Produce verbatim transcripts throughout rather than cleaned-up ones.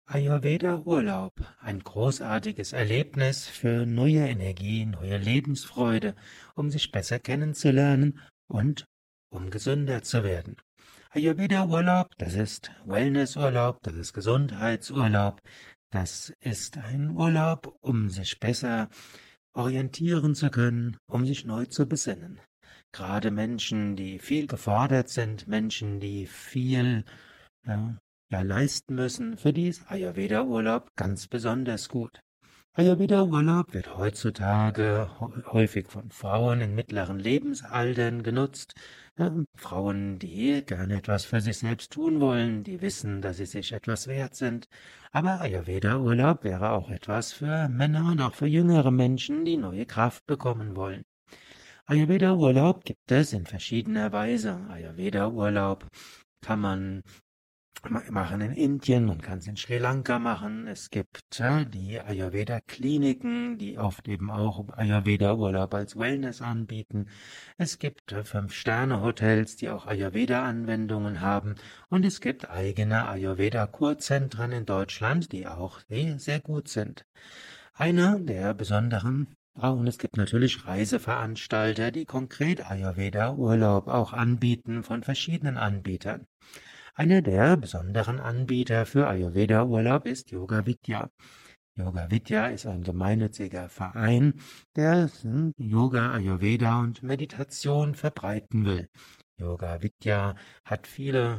Ayurveda-Urlaub, ein großartiges Erlebnis für neue Energie, neue Lebensfreude, um sich besser kennenzulernen und um gesünder zu werden. Ayurveda-Urlaub, das ist Wellnessurlaub, das ist Gesundheitsurlaub, das ist ein Urlaub, um sich besser orientieren zu können, um sich neu zu besinnen. Gerade Menschen, die viel gefordert sind, Menschen, die viel ja, ja, leisten müssen, für die ist Ayurveda-Urlaub ganz besonders gut. Ayurveda-Urlaub wird heutzutage häufig von Frauen in mittleren Lebensaltern genutzt. Ja, Frauen, die gerne etwas für sich selbst tun wollen, die wissen, dass sie sich etwas wert sind. Aber Ayurveda-Urlaub wäre auch etwas für Männer und auch für jüngere Menschen, die neue Kraft bekommen wollen. Ayurveda-Urlaub gibt es in verschiedener Weise. Ayurveda-Urlaub kann man machen in Indien, man kann es in Sri Lanka machen. Es gibt ja, die Ayurveda-Kliniken, die oft eben auch Ayurveda-Urlaub als Wellness anbieten. Es gibt äh, Fünf-Sterne-Hotels, die auch Ayurveda-Anwendungen haben. Und es gibt eigene Ayurveda-Kurzentren in Deutschland, die auch sehr, sehr gut sind. Einer der besonderen Ah, und es gibt natürlich Reiseveranstalter, die konkret Ayurveda-Urlaub auch anbieten von verschiedenen Anbietern. Einer der besonderen Anbieter für Ayurveda-Urlaub ist Yoga Vidya. Yoga Vidya ist ein gemeinnütziger Verein, der hm, Yoga, Ayurveda und Meditation verbreiten will. Yoga Vidya hat viele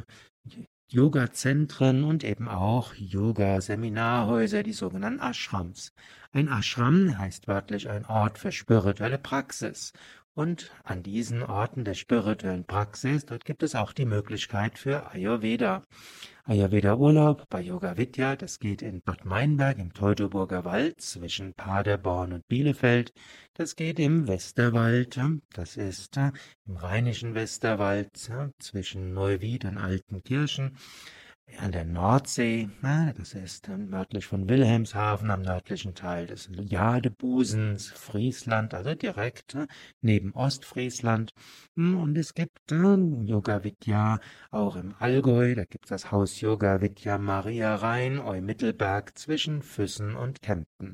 Yoga-Zentren und eben auch Yoga-Seminarhäuser, die sogenannten Ashrams. Ein Ashram heißt wörtlich ein Ort für spirituelle Praxis. Und an diesen Orten der spirituellen Praxis, dort gibt es auch die Möglichkeit für Ayurveda. Ayurveda-Urlaub bei Yoga Vidya, das geht in Bad Meinberg im Teutoburger Wald zwischen Paderborn und Bielefeld. Das geht im Westerwald, das ist im rheinischen Westerwald zwischen Neuwied und Altenkirchen. An der Nordsee, das ist nördlich von Wilhelmshaven am nördlichen Teil des Jadebusens, Friesland, also direkt neben Ostfriesland. Und es gibt Yoga Vidya auch im Allgäu, da gibt es das Haus Yoga Vidya Maria Rhein, Eumittelberg zwischen Füssen und Kempten.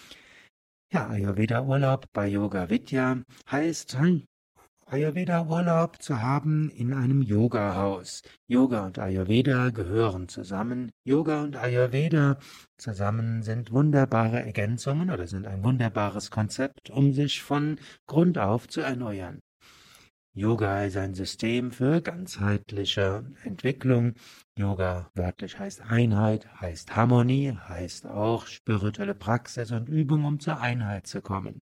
Ja, Ayurveda-Urlaub bei Yoga Vidya heißt Ayurveda-Urlaub zu haben in einem Yoga-Haus. Yoga und Ayurveda gehören zusammen. Yoga und Ayurveda zusammen sind wunderbare Ergänzungen oder sind ein wunderbares Konzept, um sich von Grund auf zu erneuern. Yoga ist ein System für ganzheitliche Entwicklung. Yoga wörtlich heißt Einheit, heißt Harmonie, heißt auch spirituelle Praxis und Übung, um zur Einheit zu kommen.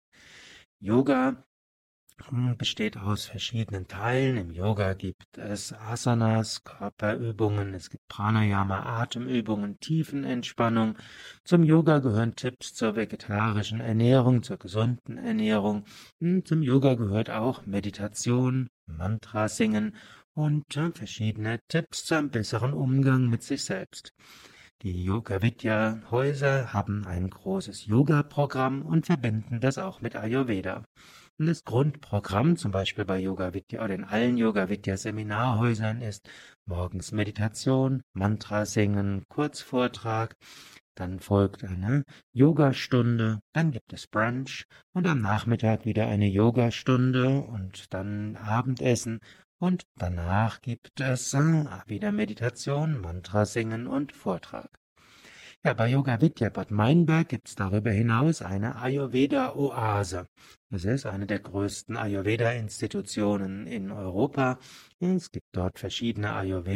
Yoga besteht aus verschiedenen Teilen. Im Yoga gibt es Asanas, Körperübungen, es gibt Pranayama, Atemübungen, Tiefenentspannung. Zum Yoga gehören Tipps zur vegetarischen Ernährung, zur gesunden Ernährung. Zum Yoga gehört auch Meditation, Mantra singen und verschiedene Tipps zu einem besseren Umgang mit sich selbst. Die Yoga Vidya Häuser haben ein großes Yoga-Programm und verbinden das auch mit Ayurveda. Und das Grundprogramm, zum Beispiel bei Yoga Vidya oder in allen Yoga Vidya Seminarhäusern, ist morgens Meditation, Mantra singen, Kurzvortrag, dann folgt eine Yogastunde, dann gibt es Brunch und am Nachmittag wieder eine Yogastunde und dann Abendessen. Und danach gibt es wieder Meditation, Mantra singen und Vortrag. Ja, bei Yoga Vidya Bad Meinberg gibt es darüber hinaus eine Ayurveda-Oase. Es ist eine der größten Ayurveda-Institutionen in Europa. Es gibt dort verschiedene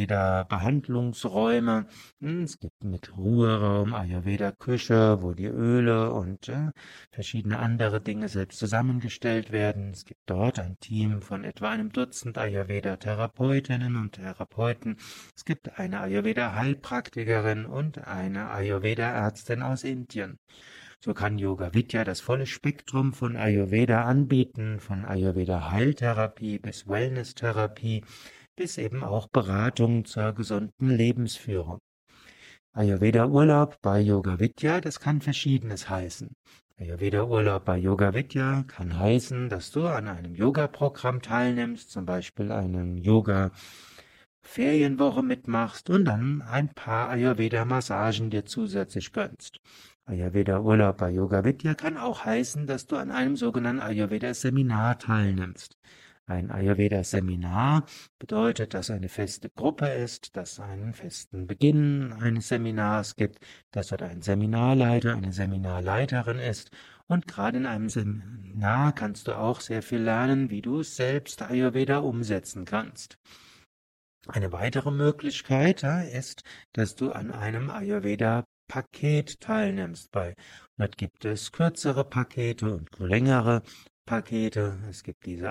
Ayurveda-Behandlungsräume. Es gibt mit Ruheraum Ayurveda-Küche, wo die Öle und äh, verschiedene andere Dinge selbst zusammengestellt werden. Es gibt dort ein Team von etwa einem Dutzend Ayurveda-Therapeutinnen und Therapeuten. Es gibt eine Ayurveda-Heilpraktikerin und eine Ayurveda-Ärztin aus Indien. So kann Yoga Vidya das volle Spektrum von Ayurveda anbieten, von Ayurveda-Heiltherapie bis Wellness-Therapie, bis eben auch Beratung zur gesunden Lebensführung. Ayurveda-Urlaub bei Yoga Vidya, das kann Verschiedenes heißen. Ayurveda-Urlaub bei Yoga Vidya kann heißen, dass du an einem Yoga-Programm teilnimmst, zum Beispiel einem Yoga Ferienwoche mitmachst und dann ein paar Ayurveda-Massagen dir zusätzlich gönnst. Ayurveda-Urlaub bei Yoga Vidya kann auch heißen, dass du an einem sogenannten Ayurveda-Seminar teilnimmst. Ein Ayurveda-Seminar bedeutet, dass eine feste Gruppe ist, dass es einen festen Beginn eines Seminars gibt, dass dort ein Seminarleiter, eine Seminarleiterin ist. Und gerade in einem Seminar kannst du auch sehr viel lernen, wie du selbst Ayurveda umsetzen kannst. Eine weitere Möglichkeit ja, ist, dass du an einem Ayurveda-Paket teilnimmst. Bei dort gibt es kürzere Pakete und längere Pakete. Es gibt diese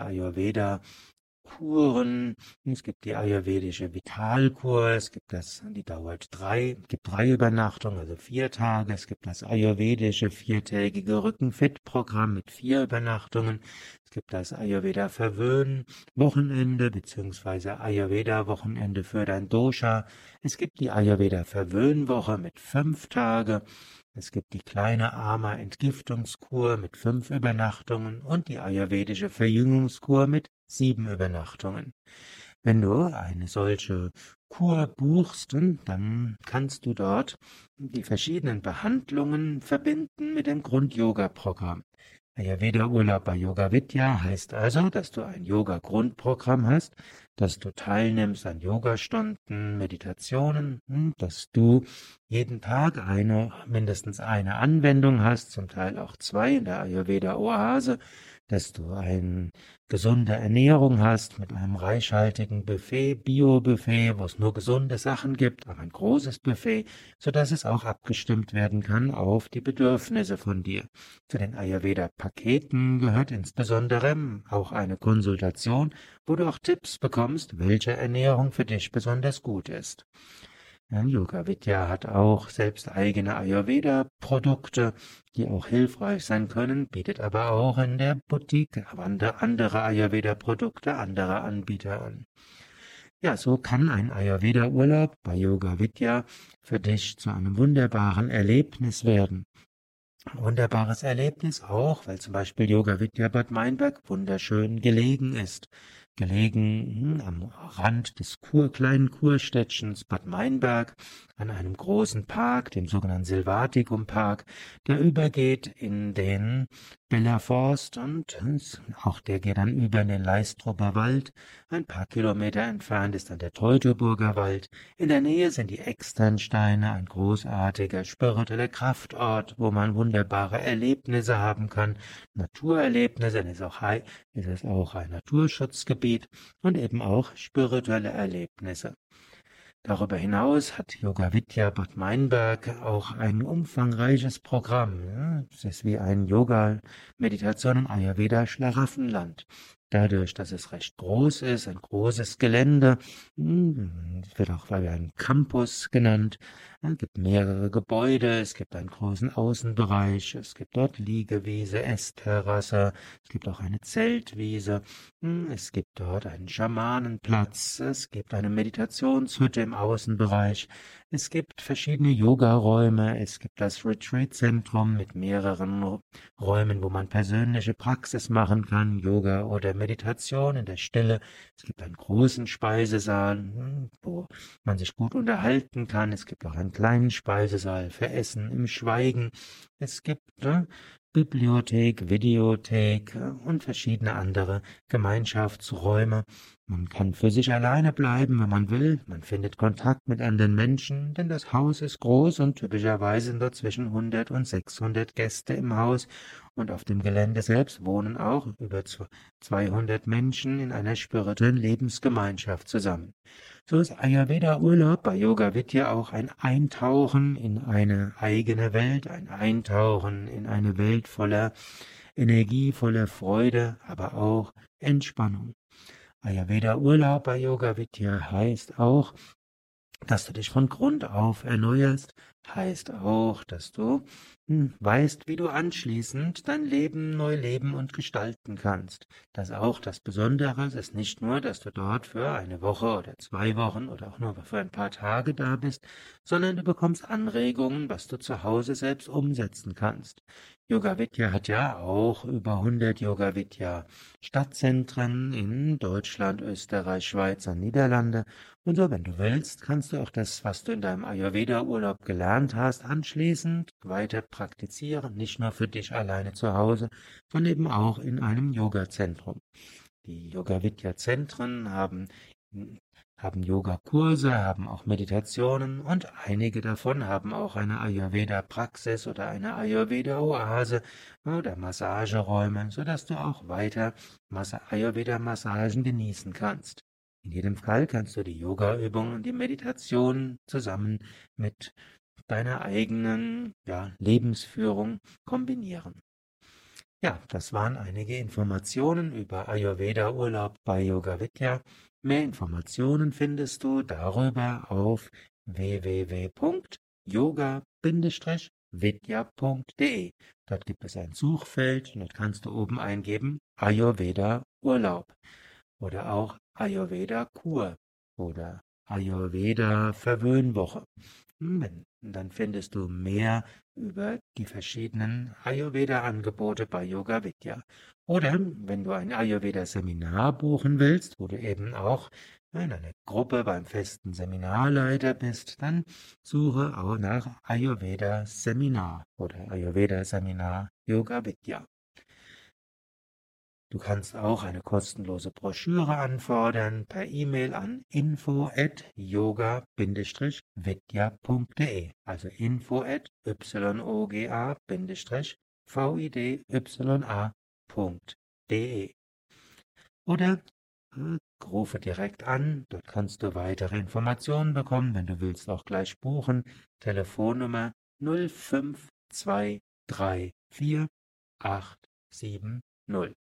Ayurveda-Kuren, es gibt die ayurvedische Vitalkur, es gibt das, die dauert drei, gibt drei Übernachtungen, also vier Tage. Es gibt das ayurvedische viertägige Rückenfit-Programm mit vier Übernachtungen. Es gibt das Ayurveda-Verwöhn-Wochenende beziehungsweise Ayurveda-Wochenende für dein Dosha. Es gibt die Ayurveda-Verwöhnwoche mit fünf Tage. Es gibt die kleine Ama-Entgiftungskur mit fünf Übernachtungen und die ayurvedische Verjüngungskur mit sieben Übernachtungen. Wenn du eine solche Kur buchst, dann kannst du dort die verschiedenen Behandlungen verbinden mit dem Grund-Yoga-Programm. Ayurveda-Urlaub bei Yoga Vidya heißt also, dass du ein Yoga-Grundprogramm hast, dass du teilnimmst an Yogastunden, Meditationen, dass du jeden Tag eine, mindestens eine Anwendung hast, zum Teil auch zwei in der Ayurveda-Oase, dass du eine gesunde Ernährung hast mit einem reichhaltigen Buffet, Bio-Buffet, wo es nur gesunde Sachen gibt, aber ein großes Buffet, sodass es auch abgestimmt werden kann auf die Bedürfnisse von dir. Zu den Ayurveda-Paketen gehört insbesondere auch eine Konsultation, wo du auch Tipps bekommst, welche Ernährung für dich besonders gut ist. Ja, Yoga Vidya hat auch selbst eigene Ayurveda-Produkte, die auch hilfreich sein können, bietet aber auch in der Boutique andere Ayurveda-Produkte anderer Anbieter an. Ja, so kann ein Ayurveda-Urlaub bei Yoga Vidya für dich zu einem wunderbaren Erlebnis werden. Ein wunderbares Erlebnis auch, weil zum Beispiel Yoga Vidya Bad Meinberg wunderschön gelegen ist. Gelegen hm, am Rand des Kur, kleinen Kurstädtchens Bad Meinberg, an einem großen Park, dem sogenannten Silvaticum Park, der übergeht in den Bella Forst und auch der geht dann über in den Leistrupper Wald. Ein paar Kilometer entfernt ist dann der Teutoburger Wald. In der Nähe sind die Externsteine, ein großartiger spiritueller Kraftort, wo man wunderbare Erlebnisse haben kann. Naturerlebnisse, dann ist, auch, ist es auch ein Naturschutzgebiet und eben auch spirituelle Erlebnisse. Darüber hinaus hat Yoga Vidya Bad Meinberg auch ein umfangreiches Programm. Es ist wie ein Yoga-Meditation im Ayurveda-Schlaraffenland. Dadurch, dass es recht groß ist, ein großes Gelände, wird auch ein Campus genannt. Es gibt mehrere Gebäude, es gibt einen großen Außenbereich, es gibt dort Liegewiese, Essterrasse, es gibt auch eine Zeltwiese, es gibt dort einen Schamanenplatz, es gibt eine Meditationshütte im Außenbereich, es gibt verschiedene Yogaräume, es gibt das Retreat-Zentrum mit mehreren Räumen, wo man persönliche Praxis machen kann, Yoga oder Meditation in der Stille. Es gibt einen großen Speisesaal, wo man sich gut unterhalten kann. Es gibt auch einen kleinen Speisesaal für Essen im Schweigen. Es gibt ne, Bibliothek, Videothek und verschiedene andere Gemeinschaftsräume. Man kann für sich alleine bleiben, wenn man will. Man findet Kontakt mit anderen Menschen, denn das Haus ist groß und typischerweise sind dort zwischen hundert und sechshundert Gäste im Haus. Und auf dem Gelände selbst wohnen auch über zweihundert Menschen in einer spirituellen Lebensgemeinschaft zusammen. So ist Ayurveda-Urlaub bei Yoga Vidya auch ein Eintauchen in eine eigene Welt, ein Eintauchen in eine Welt voller Energie, voller Freude, aber auch Entspannung. Ayurveda-Urlaub bei Yoga Vidya heißt auch, dass du dich von Grund auf erneuerst, heißt auch, dass du hm, weißt, wie du anschließend dein Leben neu leben und gestalten kannst. Das auch das Besondere ist nicht nur, dass du dort für eine Woche oder zwei Wochen oder auch nur für ein paar Tage da bist, sondern du bekommst Anregungen, was du zu Hause selbst umsetzen kannst. Yoga Vidya hat ja auch über hundert Yoga Vidya Stadtzentren in Deutschland, Österreich, Schweiz und Niederlande. Und so, wenn du willst, kannst du auch das, was du in deinem Ayurveda-Urlaub gelernt hast, anschließend weiter praktizieren, nicht nur für dich alleine zu Hause, sondern eben auch in einem Yoga-Zentrum. Die Yoga-Vidya-Zentren haben, haben Yogakurse, haben auch Meditationen und einige davon haben auch eine Ayurveda-Praxis oder eine Ayurveda-Oase oder Massageräume, sodass du auch weiter Massa- Ayurveda-Massagen genießen kannst. In jedem Fall kannst du die Yoga-Übungen und die Meditation zusammen mit deiner eigenen, ja, Lebensführung kombinieren. Ja, das waren einige Informationen über Ayurveda-Urlaub bei Yoga Vidya. Mehr Informationen findest du darüber auf w w w punkt yoga vidya punkt de. Dort gibt es ein Suchfeld und dort kannst du oben eingeben Ayurveda Urlaub oder auch Ayurveda Kur oder Ayurveda Verwöhnwoche. Hm, Dann findest du mehr über die verschiedenen Ayurveda-Angebote bei Yoga Vidya. Oder wenn du ein Ayurveda-Seminar buchen willst, wo du eben auch in einer Gruppe beim festen Seminarleiter bist, dann suche auch nach Ayurveda-Seminar oder Ayurveda-Seminar Yoga Vidya. Du kannst auch eine kostenlose Broschüre anfordern per E-Mail an info at yoga vidya punkt de, also info at yoga vidya punkt de. Oder äh, rufe direkt an, dort kannst du weitere Informationen bekommen, wenn du willst auch gleich buchen. Telefonnummer null fünf zwei drei vier acht sieben null.